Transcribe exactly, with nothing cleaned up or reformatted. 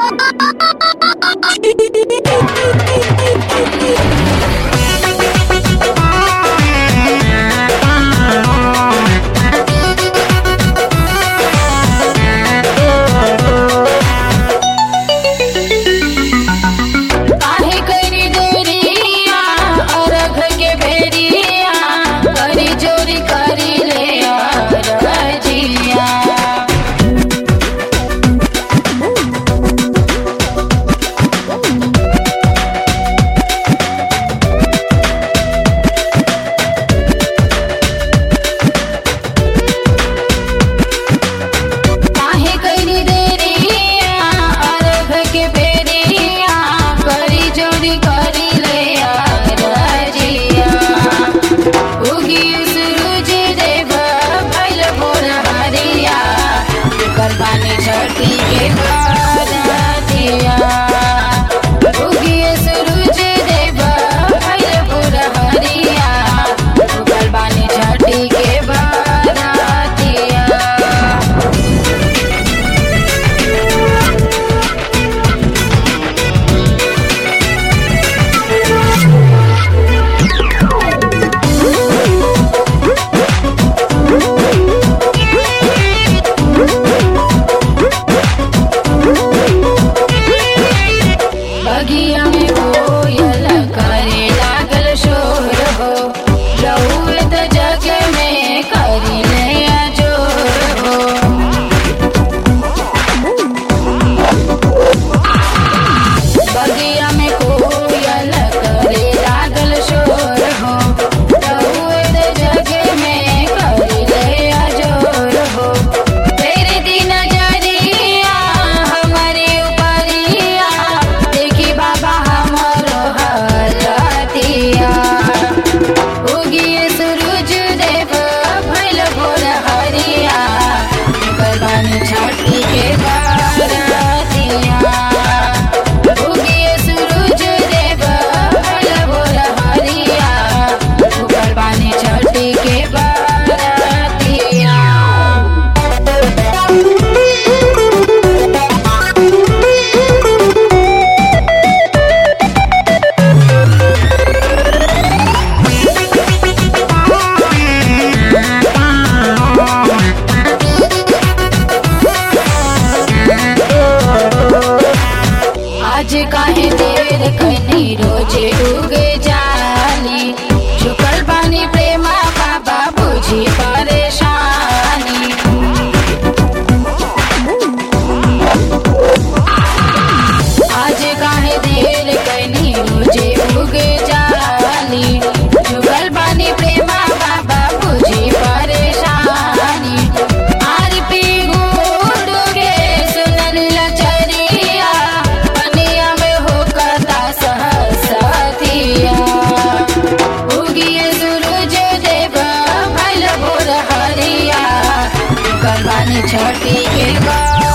आज काहे देर कनी रोजे उग जानी झुकल बानी प्रेमा बाबा बुझी परेशानी। आज काहे देर कनी रोजे उग जानी झुकल बानी प्रेमा बाबा बुझी परेशानी। आर पी गुड़ के सुनल लचरिया पनिया में होकता सहसतिया। उगिए सूरज देव भइल भोर हरिया करवानी छठी के बा।